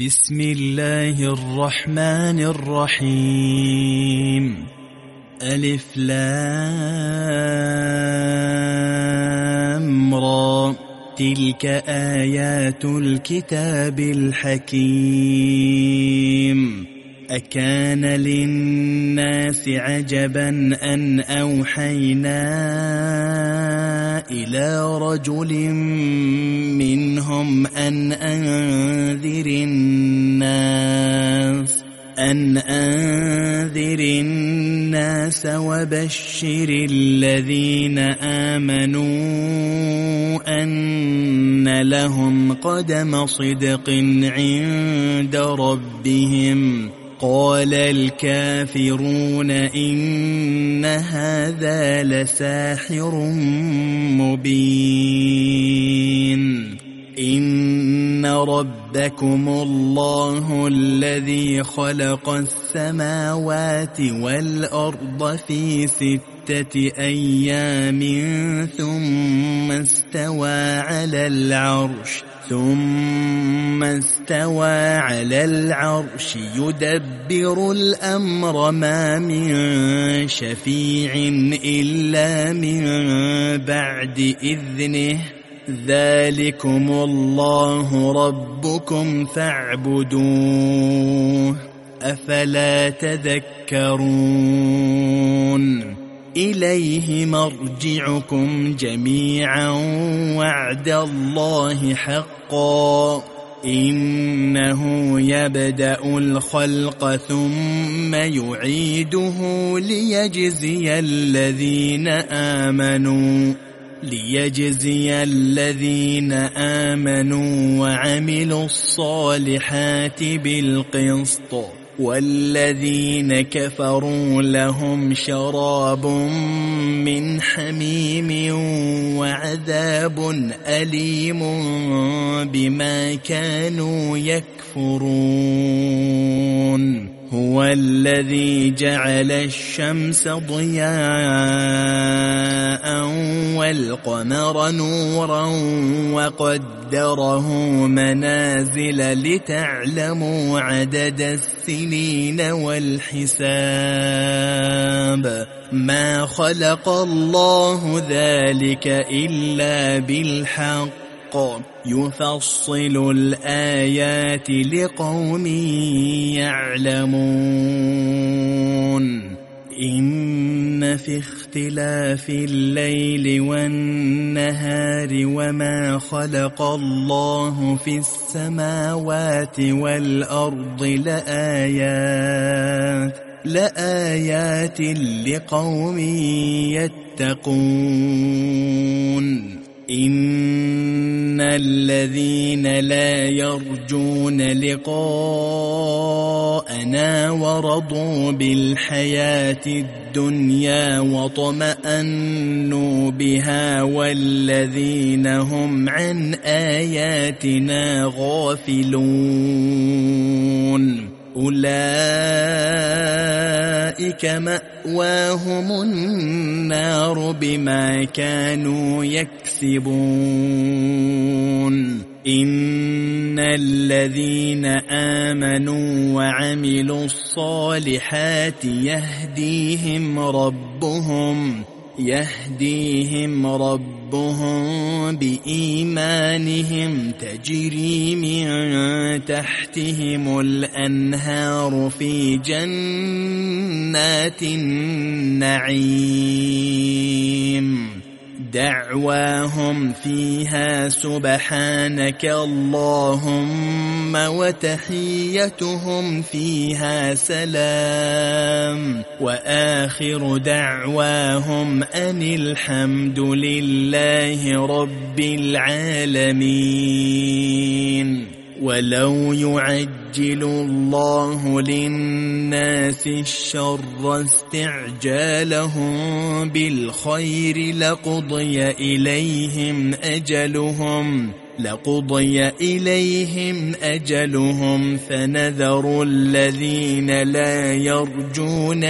بسم الله الرحمن الرحيم. ألف لام را، تلك آيات الكتاب الحكيم. أكان للناس عجبا أن أوحينا إلى رجل منهم أن أنذر الناس وبشر الذين آمنوا أن لهم قدم صدق عند ربهم. قال الكافرون إن هذا لساحر مبين. إن ربكم الله الذي خلق السماوات والأرض في 6 أيام ثم استوى على العرش يدبر الأمر ما من شفيع إلا من بعد إذنه. ذلكم الله ربكم فاعبدوه أفلا تذكرون. إليه مرجعكم جميعا وعد الله حقا. إنه يبدأ الخلق ثم يعيده ليجزي الذين آمنوا وعملوا الصالحات بالقسط، والذين كفروا لهم شراب من حميم وعذاب أليم بما كانوا يكفرون. هو الذي جعل الشمس ضياء والقمر نورا وقدره منازل لتعلموا عدد السنين والحساب. ما خلق الله ذلك إلا بالحق يفصل الآيات لقوم يعلمون. إن في اختلاف الليل والنهار وما خلق الله في السماوات والأرض لآيات لقوم يتقون. إن الذين لا يرجون لقاءنا ورضوا بالحياة الدنيا واطمأنوا بها والذين هم عن آياتنا غافلون أولئك مأواهم النار بما كانوا يكسبون. إن الذين آمنوا وعملوا الصالحات يهديهم ربهم بإيمانهم تجري من تحتهم الأنهار في جنات النعيم. دعواهم فيها سبحانك اللهم وتحيتهم فيها سلام. وآخر دعواهم أن الحمد لله رب العالمين. ولو يعجل الله للناس الشر استعجالهم بالخير لقضي إليهم أجلهم فنذر الذين لا يرجون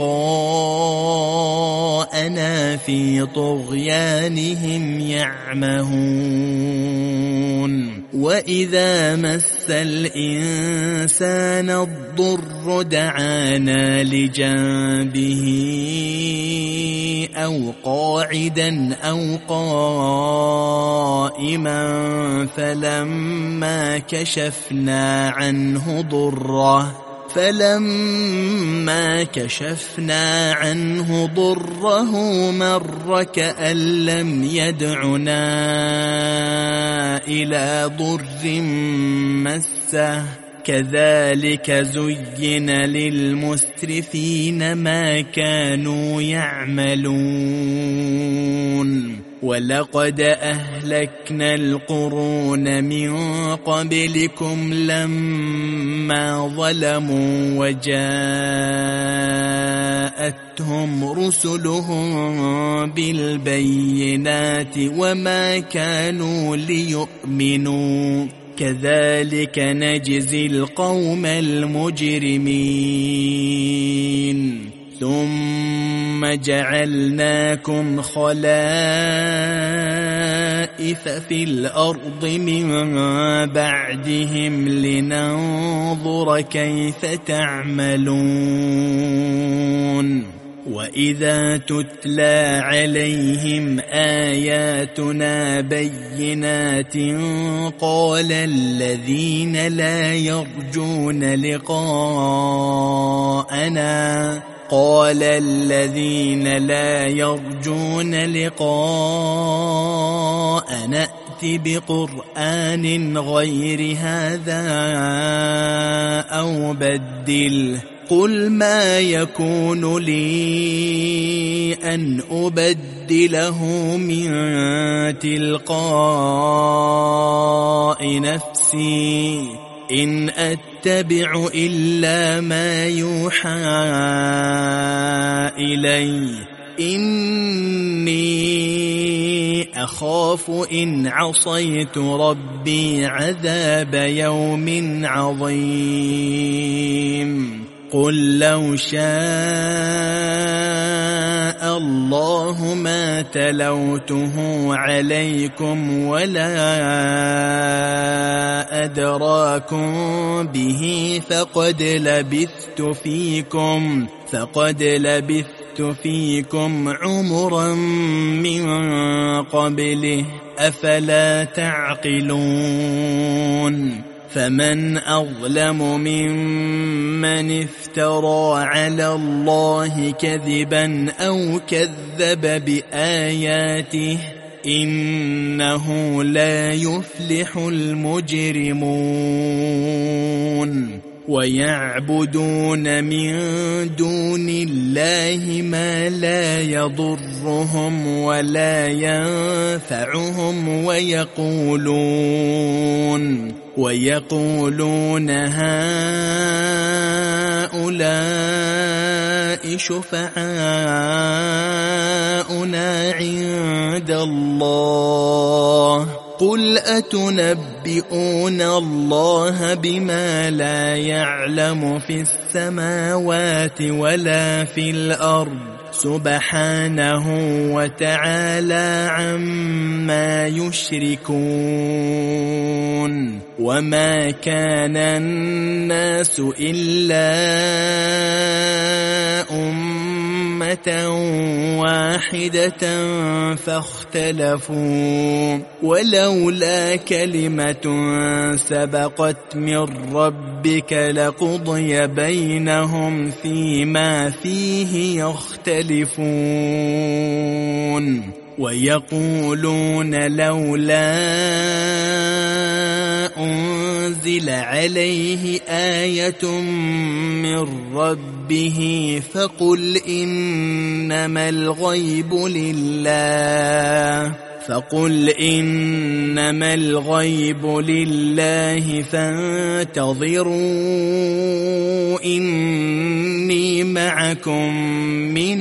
لقاءنا في طغيانهم يعمهون. وإذا مس الإنسان الضر دعانا لجنبه أو قاعدا أو قائما فلما كشفنا عنه ضره مر كأن لم يدعنا إلى ضر مسه كذلك زين للمسرفين ما كانوا يعملون ولقد أهلكنا القرون من قبلكم لما ظلموا وجاءتهم رسلهم بالبينات وما كانوا ليؤمنوا كذلك نجزي القوم المجرمين ثم جعلناكم خلائف في الأرض من بعدهم لننظر كيف تعملون وإذا تتلى عليهم آياتنا بينات قال الذين لا يرجون لقاءنا ائت بقرآن غير هذا أو بدله قل ما يكون لي أن أبدله من تلقاء نفسي إن أتبع إلا ما يوحى إلي إني أخاف إن عصيت ربي عذاب يوم عظيم قل لو شاء الله ما تلوته عليكم ولا أدراكم به فقد لبثت فيكم عمرا من قبله أفلا تعقلون فمن أظلم ممن افترى على الله كذبا أو كذب بآياته إنه لا يفلح المجرمون ويعبدون من دون الله ما لا يضرهم ولا ينفعهم ويقولون هؤلاء شفعاؤنا عند الله قل أتنبئون الله بما لا يعلم في السماوات ولا في الأرض سبحانه وتعالى عما يشركون وما كان الناس إلا أمة واحدة فاختلفوا ولولا كلمة سبقت من ربك لقضي بينهم فيما فيه يختلفون ويقولون لولا أنزل عليه آية من ربه فقل إنما الغيب لله فانتظروا إني معكم من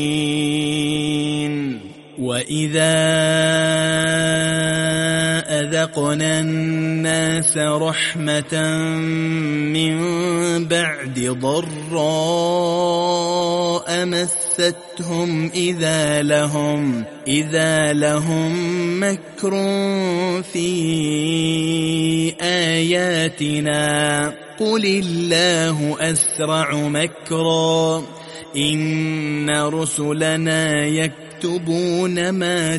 المنتظرين وإذا أذقنا الناس رحمة من بعد ضراء مستهم إذا لهم مكر في آياتنا قل الله أسرع مكرا إن رسلنا يكتبون ما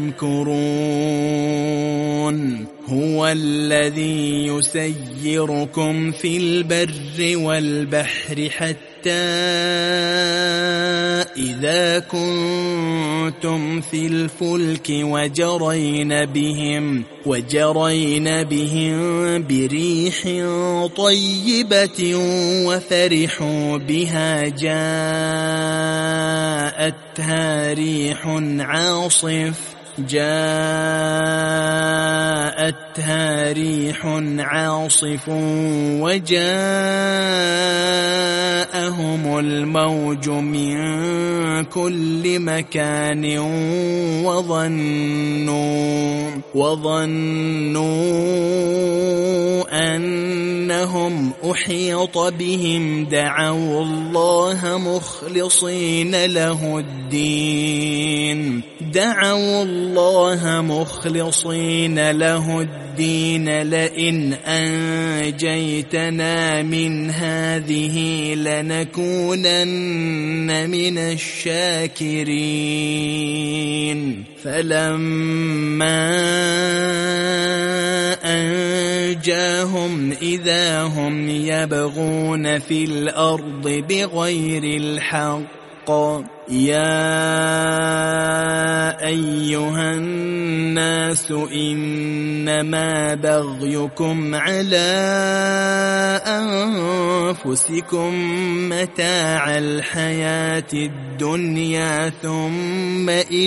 تمكرون هو الذي يسيركم في البر والبحر حتى إذا كنتم في الفلك وجرين بهم بريح طيبة وفرحوا بها جاءتها ريح عاصف وجاءهم الموج من كل مكان وظنوا أنهم أحيط بهم دعوا الله مخلصين له الدين لئن أنجيتنا من هذه لنكونن من الشاكرين فلما أنجاهم إذا هم يبغون في الأرض بغير الحق يا أيها الناس إنما بغيكم على أنفسكم متاع الحياة الدنيا ثم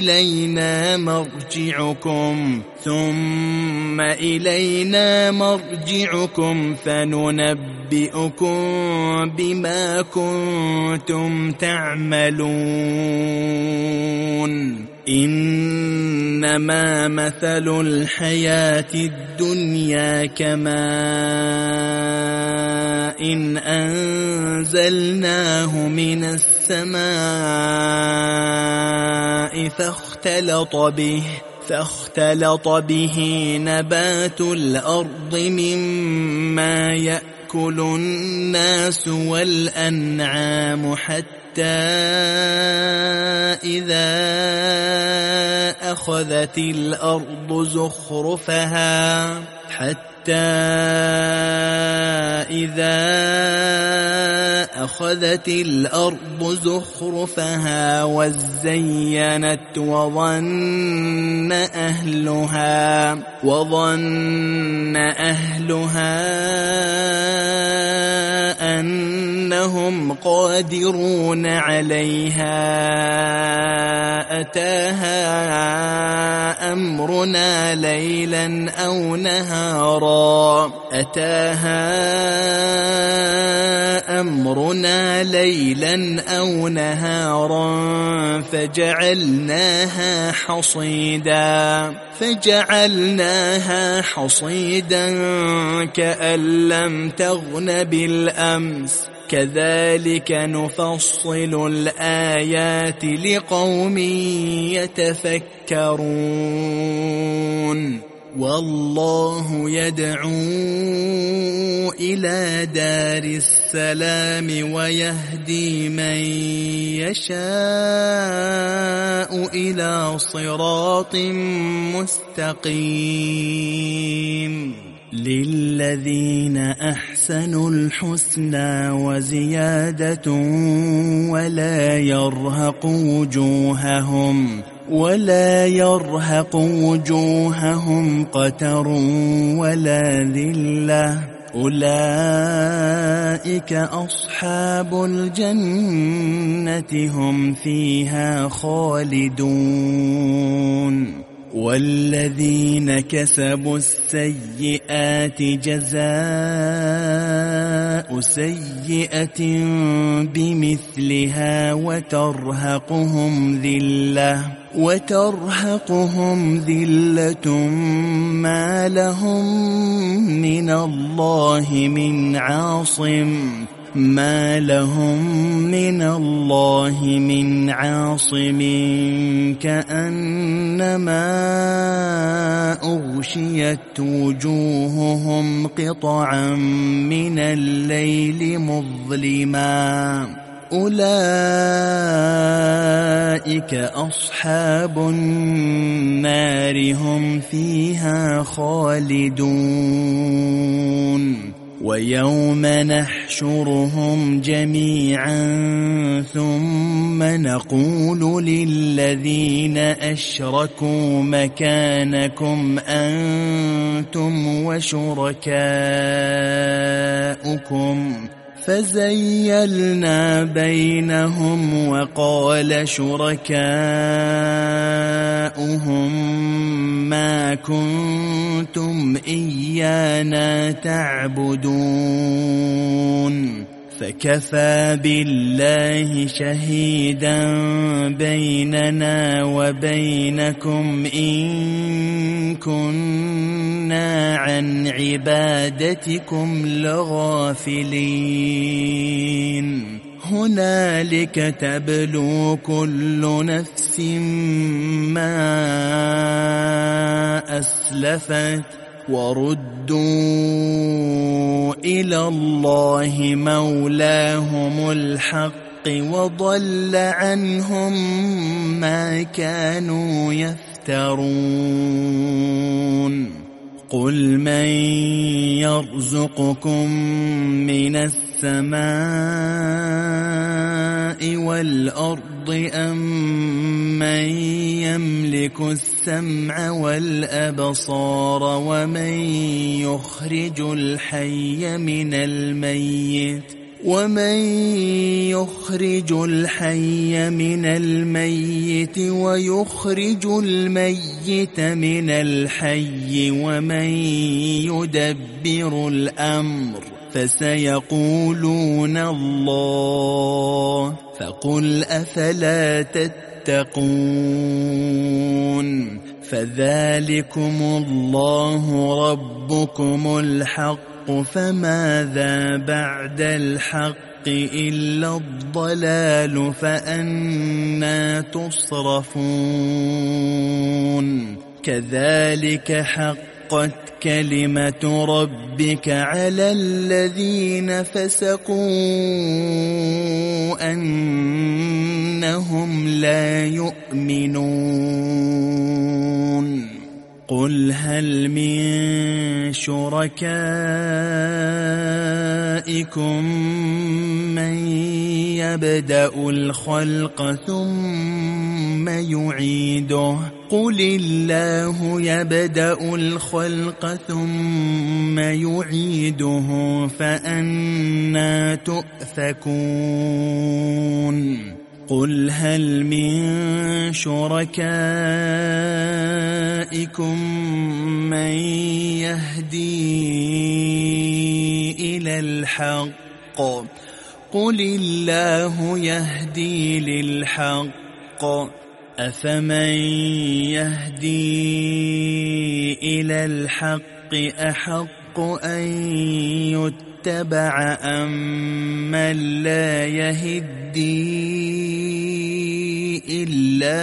إلينا مرجعكم فننبئكم بما كنتم تعملون إنما مثل الحياة الدنيا كماء إن أنزلناه من السماء فاختلط به نبات الأرض مما يأكل الناس والأنعام حتى إذا أخذت الأرض زخرفها وزينت وظن أهلها أنهم قادرون عليها أتاها أمرنا ليلا أو نهارا فجعلناها حصيدا كأن لم تغن بالأمس كذلك نفصل الآيات لقوم يتفكرون والله يدعو إلى دار السلام ويهدي من يشاء إلى صراط مستقيم للذين أحسنوا الحسنى وزيادة ولا يرهق وجوههم قتر ولا ذلة أولئك أصحاب الجنة هم فيها خالدون والذين كسبوا السيئات جزاء جزاء سيئة بمثلها وترهقهم ذلة ما لهم من الله من عاصم كأنما أغشيت وجوههم قطعا من الليل مظلما أولئك أصحاب النار هم فيها خالدون ويوم نحشرهم جميعا ثم نقول للذين أشركوا مكانكم أنتم وشركاؤكم فزيلنا بينهم وقال شركاؤهم ما كنتم إيانا تعبدون فكفى بالله شهيدا بيننا وبينكم إن كنا عن عبادتكم لغافلين هنالك تبلو كل نفس ما أسلفت وردوا إلى الله مولاهم الحق وضل عنهم ما كانوا يفترون قل من يرزقكم من السماء والأرض أم من يملك السمع والأبصار ومن يخرج الحي من الميت ويخرج الميت من الحي ومن يدبر الأمر فسيقولون الله فقل أفلا تتقون فذلكم الله ربكم الحق فماذا بعد الحق إلا الضلال فأنى تصرفون كذلك حقت كلمة ربك على الذين فسقوا أنهم لا يؤمنون قل هل من شركائكم من يبدأ الخلق ثم يعيده قل الله يبدأ الخلق ثم يعيده فأنى تؤفكون قل هل من شركائكم من يهدي إلى الحق قل الله يهدي للحق أفمن يهدي إلى الحق أحق أن يتبع أم من لا يهدي إلا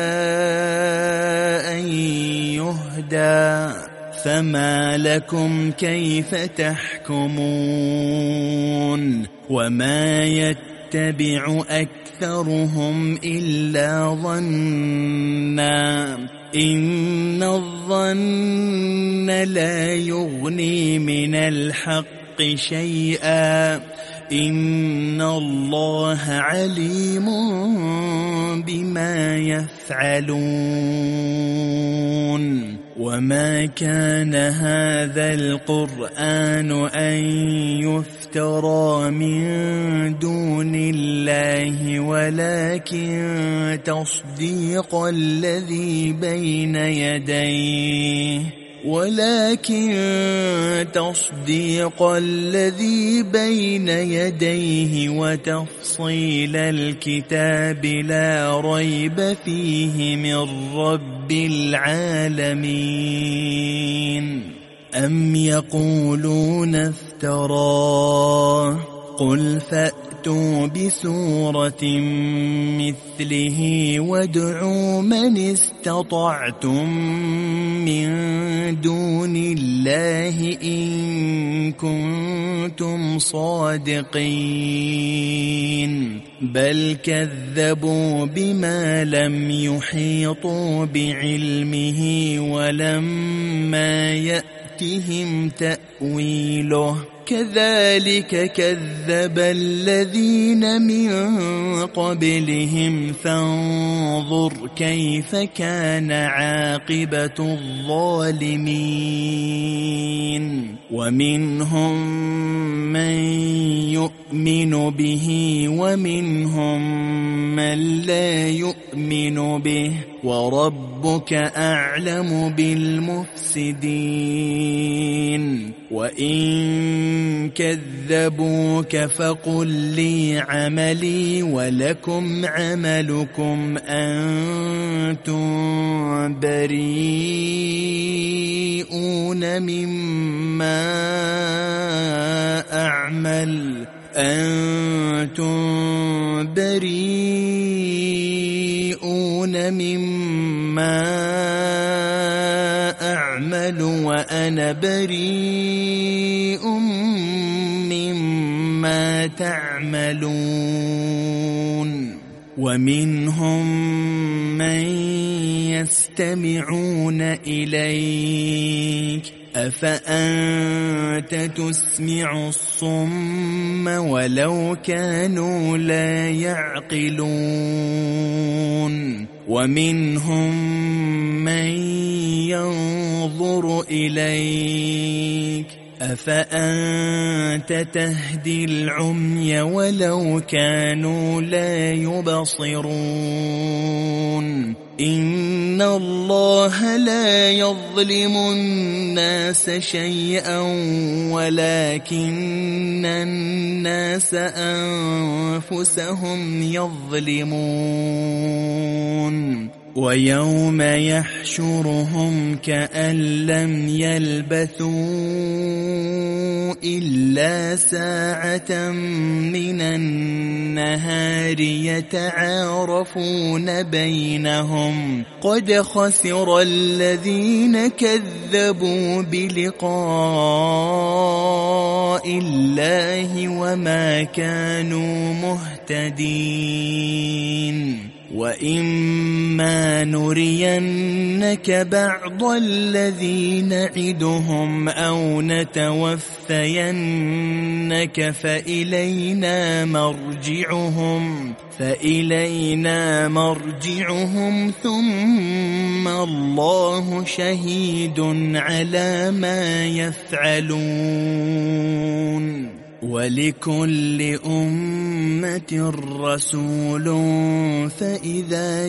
أن يهدى فما لكم كيف تحكمون وما يتبع أكثرهم إلا ظنا إن الظن لا يغني من الحق شيئا إن الله عليم بما يفعلون وما كان هذا القرآن أن يفترى من دون الله ولكن تصديق الذي بين يديه ولكن تصديق الذي بين يديه وتفصيل الكتاب لا ريب فيه من رب العالمين. أم يقولون افتراه قل فأتوا بسورة مثله وادعوا من استطعتم من دون الله إن كنتم صادقين بل كذبوا بما لم يحيطوا بعلمه ولما يأتهم تأويله كذلك كذب الذين من قبلهم فانظر كيف كان عاقبة الظالمين. ومنهم من يؤمن به ومنهم من لا يؤمن به وربك أعلم بالمفسدين. وإن كذبوك فقل لي عملي ولكم عملكم أنتم بريئون مما أعمل وأنا بريء مما تعملون. ومنهم من يستمعون إليك أفأنت تسمع الصم ولو كانوا لا يعقلون. ومنهم من ينظر إليك أفأنت تهدي العمي ولو كانوا لا يبصرون. إن الله لا يظلم الناس شيئا ولكن الناس أنفسهم يظلمون. ويوم يحشرهم كأن لم يلبثوا إلا ساعة من النهار يتعارفون بينهم قد خسر الذين كذبوا بلقاء الله وما كانوا مهتدين. وإما نرينك بعض الذي نعدهم أو نتوفينك فإلينا مرجعهم ثم الله شهيد على ما يفعلون. ولكل أمة رسول فإذا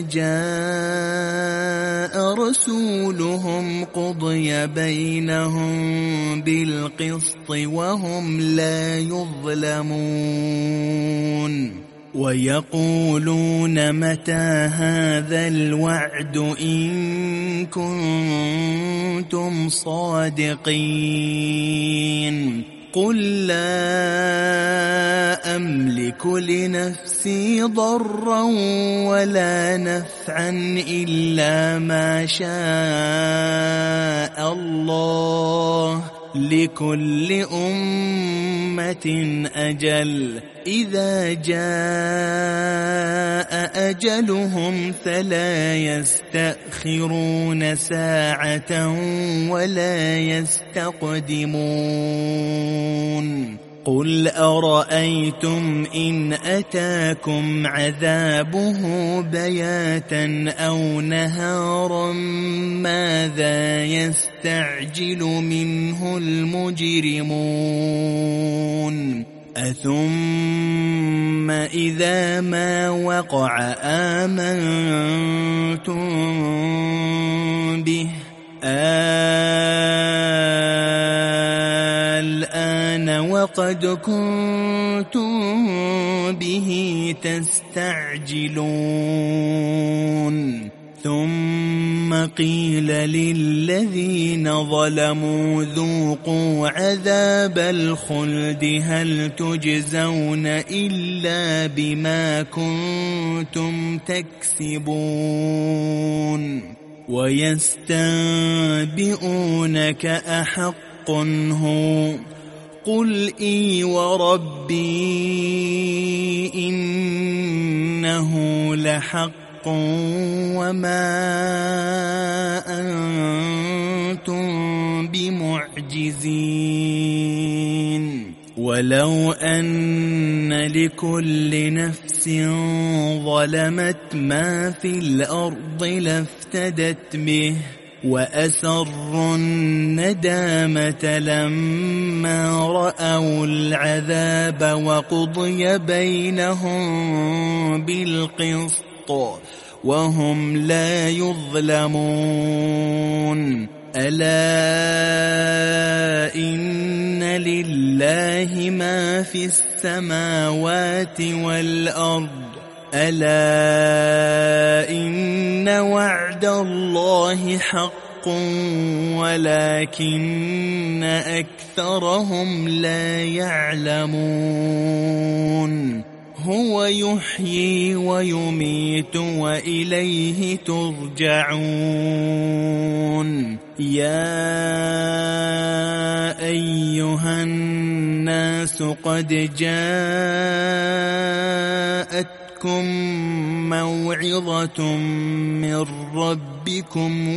جاء رسولهم قضي بينهم بالقسط وهم لا يظلمون. ويقولون متى هذا الوعد إن كنتم صادقين قل لا أملك لنفسي ضرا ولا نفعا إلا ما شاء الله لكل أمة أجل إذا جاء أجلهم فلا يستأخرون ساعة ولا يستقدمون. قل أرأيتم إن أتاكم عذابه بياتا أو نهارا ماذا يستعجل منه المجرمون أثم إذا ما وقع آمنتم به الآن وقد كنتم به تستعجلون ثم قيل للذين ظلموا ذوقوا عذاب الخلد هل تجزون إلا بما كنتم تكسبون ويستنبئونك أحق هو قل إي وربي إنه لحق وما أنتم بمعجزين ولو أن لكل نفس ظلمت ما في الأرض لافتدت به وأسروا الندامة لما رأوا العذاب وقضي بينهم بالقسط وهم لا يظلمون ألا إن لله ما في السماوات والأرض ألا إن وعد الله حق ولكن أكثرهم لا يعلمون هو يحيي ويميت وإليه ترجعون يا أيها الناس قد جاءتكم موعظة من ربكم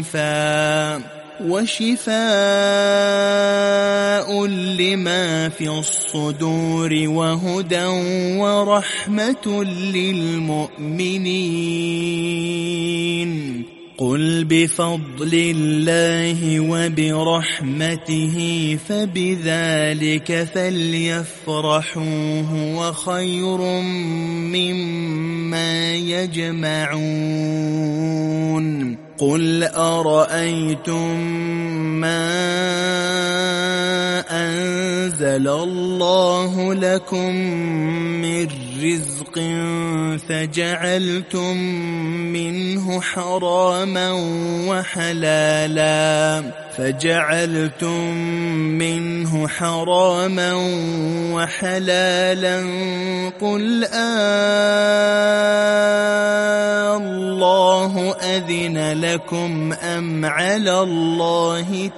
وشفاء لما في الصدور وهدى ورحمة للمؤمنين قل بفضل الله وبرحمته فبذلك فليفرحوا هو خير مما يجمعون قل أرأيتم ما أنزل الله لكم من رزق فجعلتم منه حراما وحلالا قل الله أذن لكم أم على الله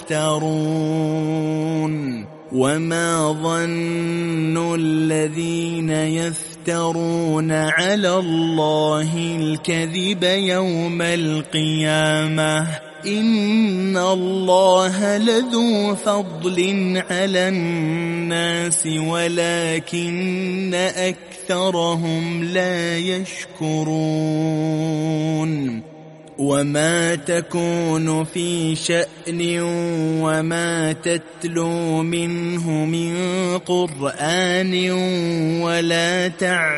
تفترون وما ظن الذين يفترون على الله الكذب يوم القيامة إن الله لذو فضل على الناس ولكن أكثرهم لا يشكرون وما تكون في شأن وما تتلو منه من قرآن ولا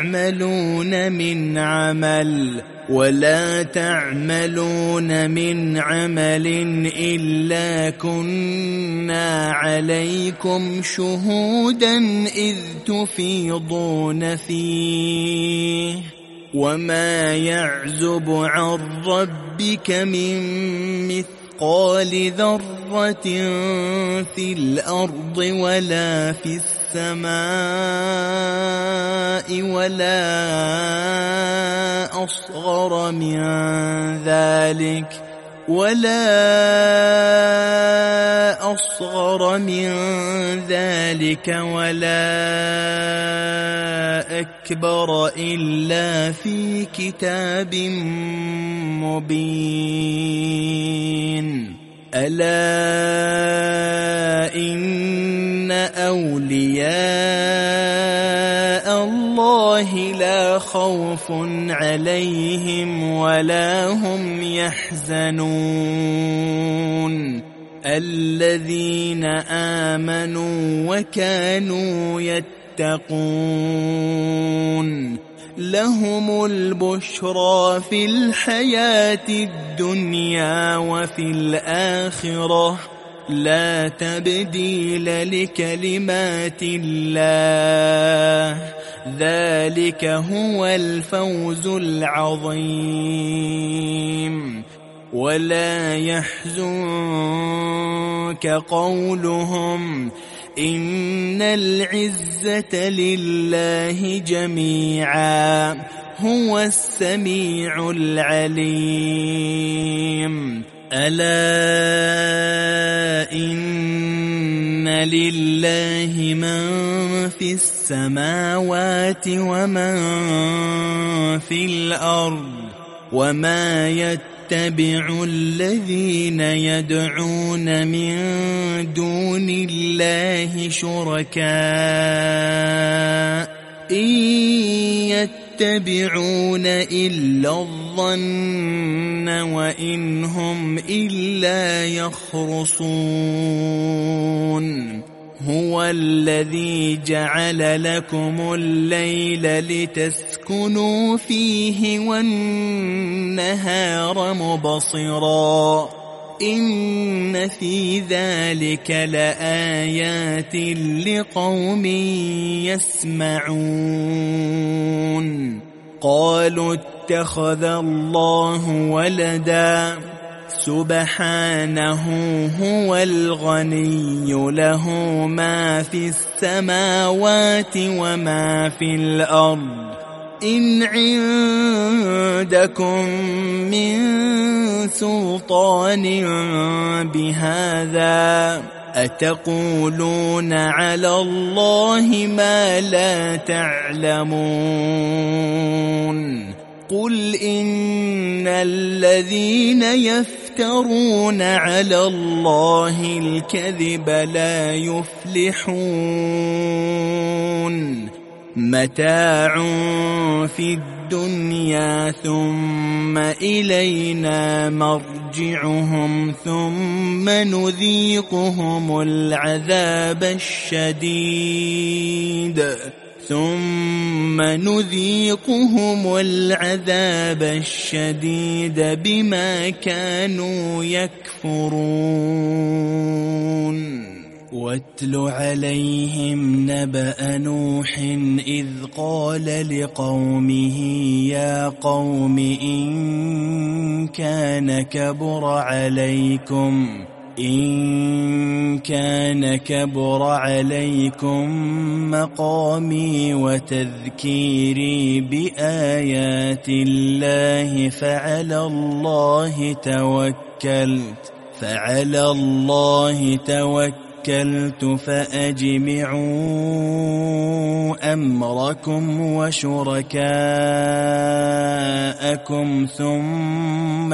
تعملون من عمل إلا كنا عليكم شهودا إذ تفيضون فيه وما يعزب عن ربك من مثقال ذرة في الأرض ولا في السماء ولا أصغر من ذلك ولا أكبر إلا في كتاب مبين ألا إن أولياء الله لا خوف عليهم ولا هم يحزنون الذين آمنوا وكانوا يتقون لهم البشرى في الحياة الدنيا وفي الآخرة لا تبديل لكلمات الله ذلك هو الفوز العظيم. ولا يحزنك قولهم إن العزة لله جميعا هو السميع العليم. ألا إن لله من في السماوات ومن في الأرض وما يتبع الذين يدعون من دون الله شركاء إن يتبعون إلا الظن وإن هم إلا يخرصون. هو الذي جعل لكم الليل لتسكنوا فيه والنهار مبصرا إن في ذلك لآيات لقوم يسمعون. قالوا اتخذ الله ولدا سبحانه هو الغني له ما في السماوات وما في الأرض إن عندكم من سلطان بهذا أتقولون على الله ما لا تعلمون. قل إن الذين يفترون على الله الكذب لا يفلحون. متاع في الدنيا ثم إلينا مرجعهم ثم نذيقهم العذاب الشديد بما كانوا يكفرون. واتل عليهم نبأ نوح إذ قال لقومه يا قوم إن كان كبر عليكم مقامي وتذكيري بآيات الله فعلى الله توكلت فأجمعوا أمركم وشركاءكم ثم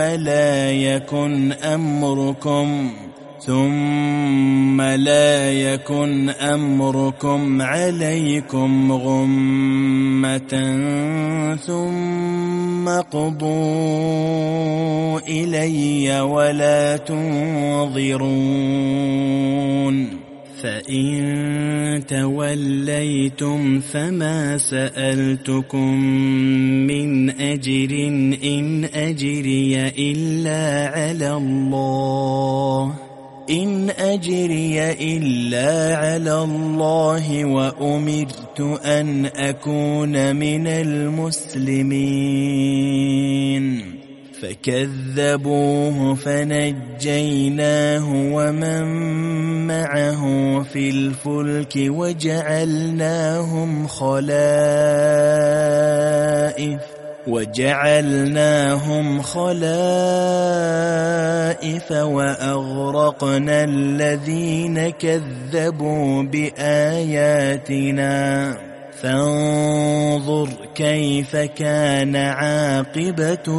لا يكن أمركم عليكم غمة ثم قضوا إلي ولا تنظرون. فإن توليتم فما سألتكم من أجر إن أجري إلا على الله وأمرت أن أكون من المسلمين. فكذبوه فنجيناه ومن معه في الفلك وجعلناهم خلائف وأغرقنا الذين كذبوا بآياتنا فانظر كيف كان عاقبة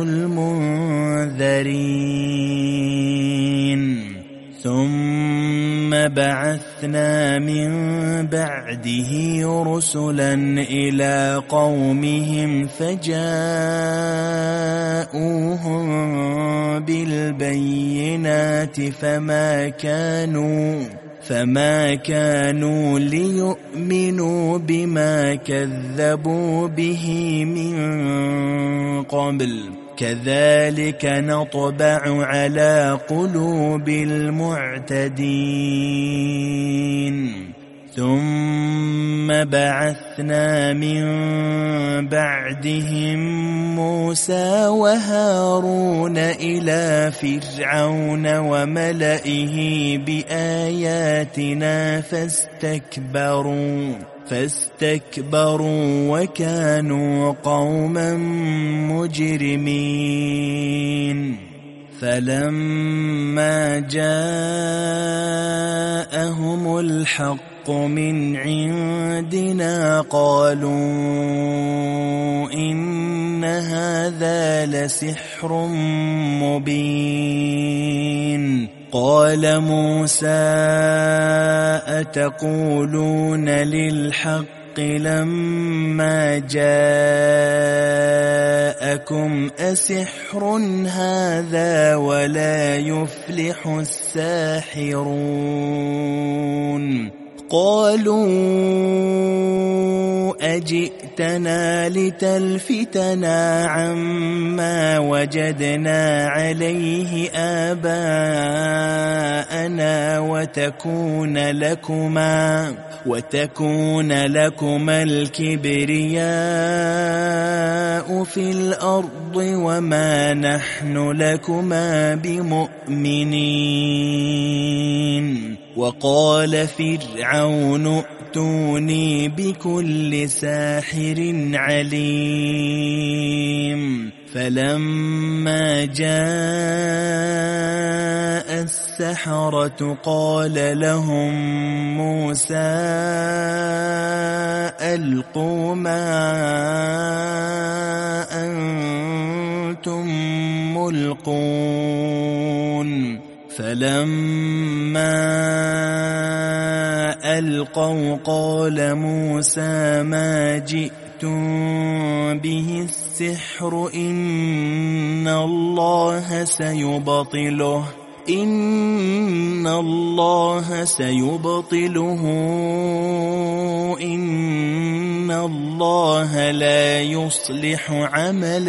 المنذرين. ثم بعثنا من بعده رسلا إلى قومهم فجاءوهم فما كانوا ليؤمنوا بما كذبوا به من قبل كذلك نطبع على قلوب المعتدين ثم بعثنا من بعدهم موسى وهارون إلى فرعون وملئه بآياتنا فاستكبروا وكانوا قوما مجرمين فلما جاءهم الحق من عندنا قالوا إن هذا لسحر مبين قال موسى أتقولون للحق لما جاءكم أسحر هذا ولا يفلح الساحرون قالوا أجئتنا لتلفتنا عما وجدنا عليه آباءنا وتكون لكما الكبرياء في الأرض وما نحن لكما بمؤمنين وقال فرعون ائتوني بكل ساحر عليم فلما جاء السحرة قال لهم موسى ألقوا ما أنتم ملقون فلما ألقوا قال موسى ما جئتم به السحر إن الله سيبطله إن الله لا يصلح عمل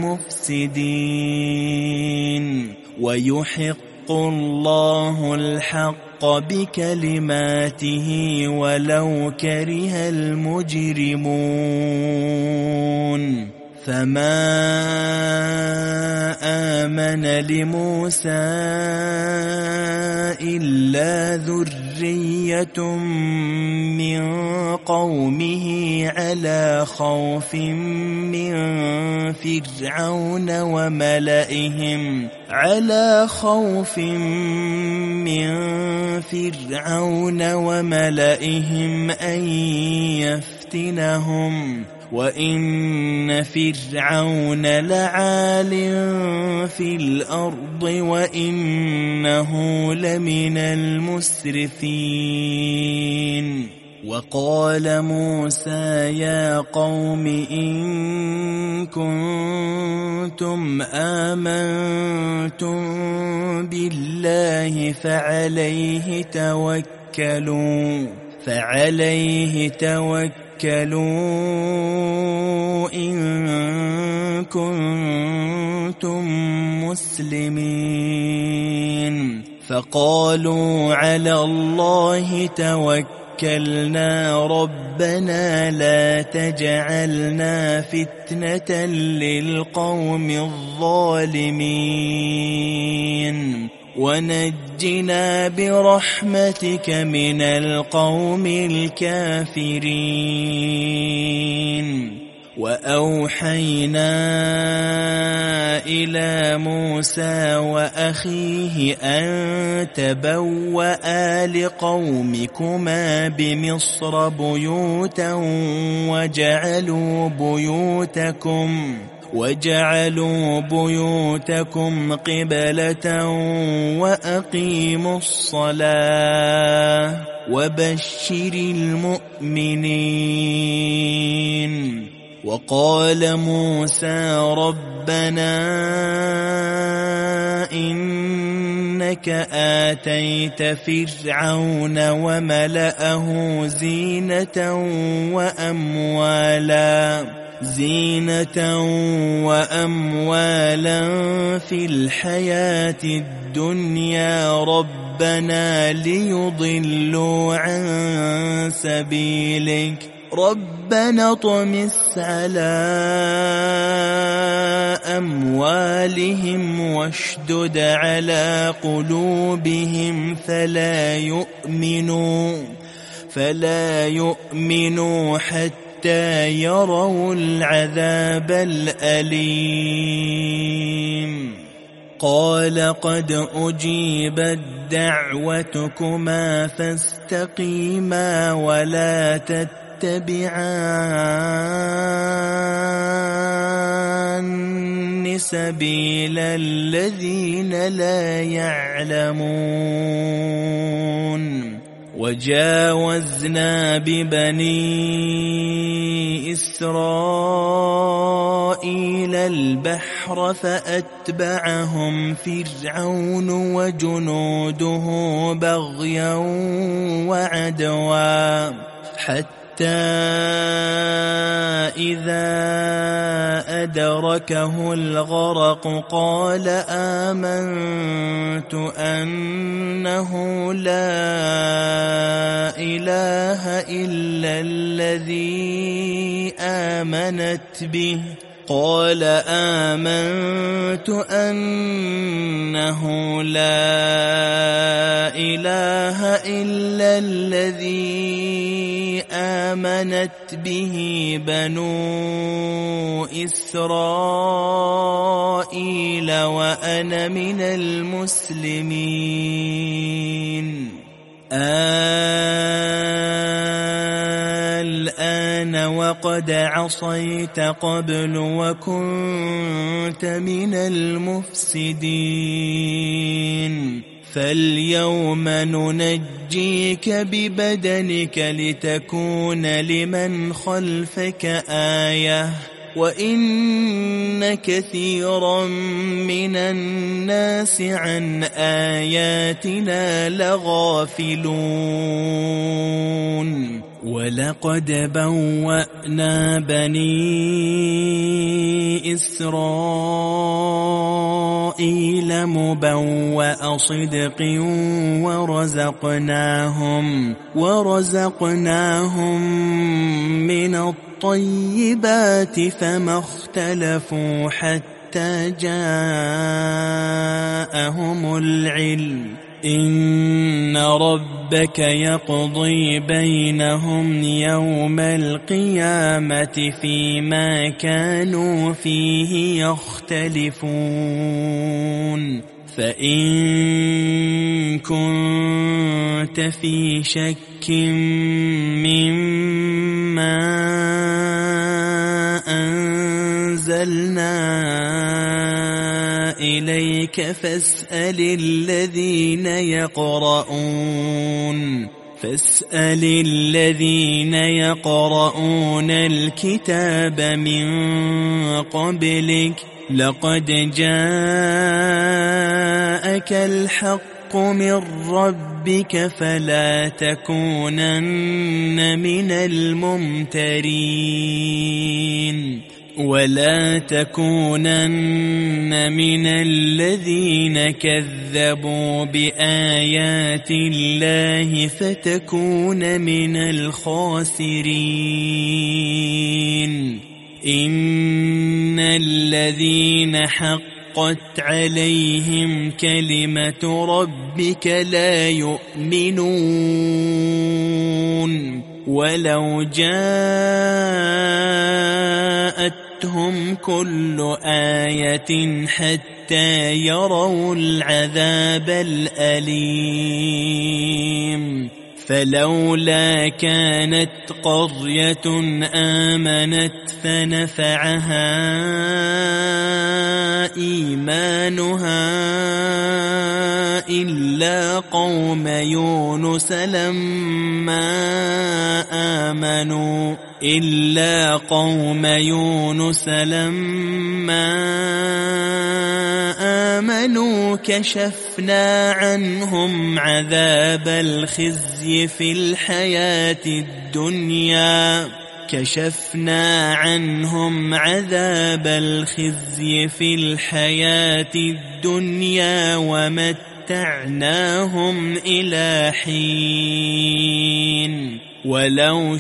المفسدين ويحق الله الحق بكلماته ولو كره المجرمون فما آمن لموسى إلا ذرية من قومه على خوف من فرعون وملئهم أن يفتنهم وإن فرعون لعال في الأرض وإنه لمن المسرفين وقال موسى يا قوم إن كنتم آمنتم بالله فعليه توكلوا إن كنتم مسلمين فقالوا على الله توكلنا ربنا لا تجعلنا فتنة للقوم الظالمين ونجنا برحمتك من القوم الكافرين وأوحينا إلى موسى وأخيه أن تبوأ لقومكما بمصر بيوتا وجعلوا بيوتكم قبلة وأقيموا الصلاة وبشر المؤمنين وقال موسى ربنا إنك إنك آتيت فرعون وملأه زينة وأموالا في الحياة الدنيا ربنا ليضلوا عن سبيلك ربنا اطمس على أموالهم واشدد على قلوبهم فلا يؤمنوا حتى يروا العذاب الأليم قال قد أجيبت دعوتكما فاستقيما ولا تتبعان سبيل الذين لا يعلمون وجاوزنا ببني إسرائيل البحر فأتبعهم فرعون وجنوده بغيا وعدوا حتى إذا أدركه الغرق قال آمنت أنه لا إله إلا الذي آمنت به بنو إسرائيل وأنا من المسلمين الآن وقد عصيت قبل وكنت من المفسدين فاليوم ننجيك ببدنك لتكون لمن خلفك آية وإن كثيرا من الناس عن آياتنا لغافلون ولقد بوأنا بني إسرائيل مبوأ صدق ورزقناهم من الطيبات فما اختلفوا حتى جاءهم العلم إن ربك يقضي بينهم يوم القيامة فيما كانوا فيه يختلفون فإن كنت في شك مما أنزلنا إليك فاسأل الذين يقرؤون الكتاب من قبلك لقد جاءك الحق من ربك فلا تكونن من الممترين ولا تكونن من الذين كذبوا بآيات الله فتكون من الخاسرين إن الذين حقت عليهم كلمة ربك لا يؤمنون ولو جاءتهم كل آية حتى يروا العذاب الأليم فلولا كانت قرية آمنت فنفعها إيمانها إلا قوم يونس لما آمنوا إلا قوم يونس لما آمنوا كشفنا عنهم عذاب الخزي في الحياة الدنيا ومتعناهم إلى حين ولو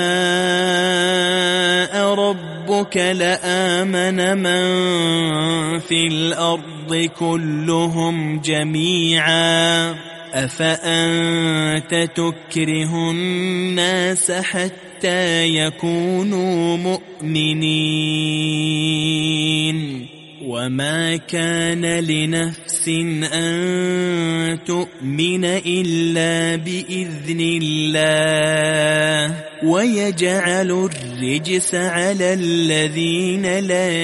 شاء ربك لآمن من في الأرض كلهم جميعا أفأنت تكره الناس حتى يكونوا مؤمنين وما كان لنفس أن تؤمن إلا بإذن الله ويجعل الرجس على الذين لا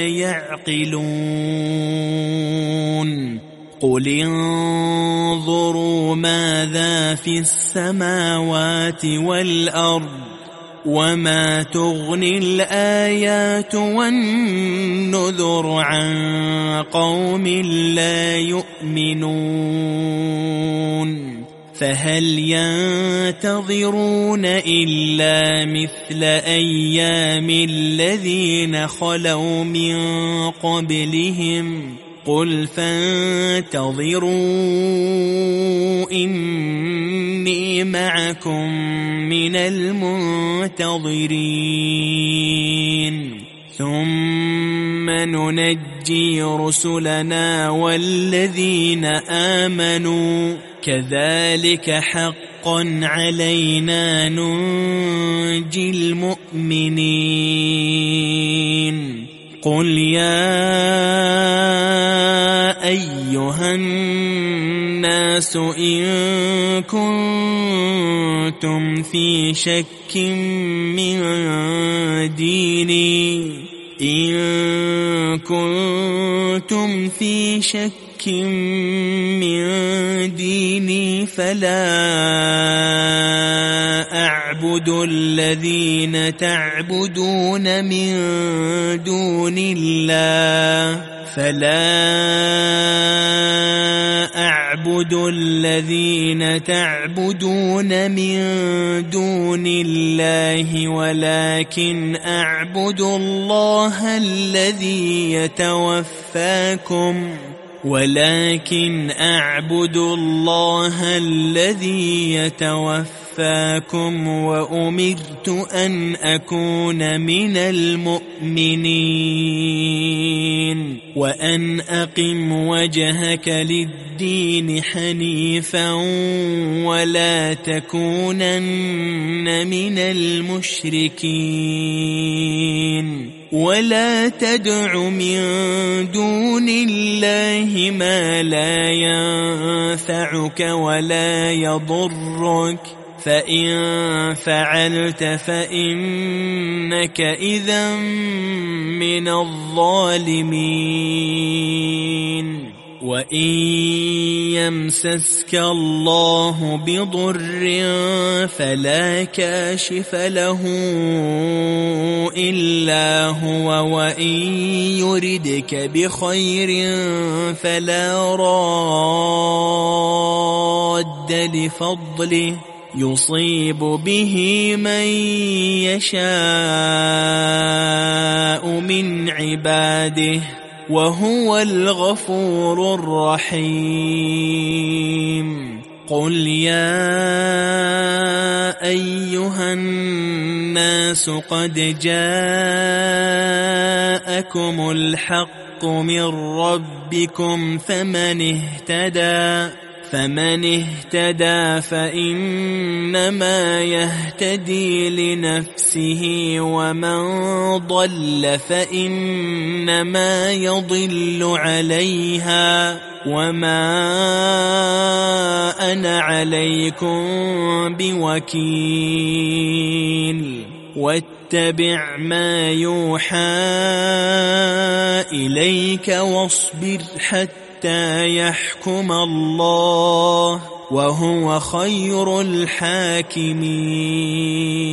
يعقلون قل انظروا ماذا في السماوات والأرض وما تغني الآيات والنذر عن قوم لا يؤمنون فهل ينتظرون إلا مثل أيام الذين خلوا من قبلهم قل فانتظروا إني معكم من المنتظرين ثم ننجي رسلنا والذين آمنوا كذلك حقا علينا ننجي المؤمنين قل يا أيها الناس إن كنتم في شك من ديني فلا أعبد الذين تعبدون من دون الله ولكن أعبد الله الذي يتوفاكم وأمرت أن أكون من المؤمنين وأن أقم وجهك للدين حنيفا ولا تكونن من المشركين ولا تدع من دون الله ما لا ينفعك ولا يضرك فإن فعلت فإنك إذا من الظالمين وإن يمسسك الله بضر فلا كاشف له إلا هو وإن يردك بخير فلا راد لفضله يصيب به من يشاء من عباده وهو الغفور الرحيم قل يا أيها الناس قد جاءكم الحق من ربكم فمن اهتدى فإنما يهتدي لنفسه ومن ضل فإنما يضل عليها وما أنا عليكم بوكيل واتبع ما يوحى إليك واصبر حتى يحكم الله وهو خير الحاكمين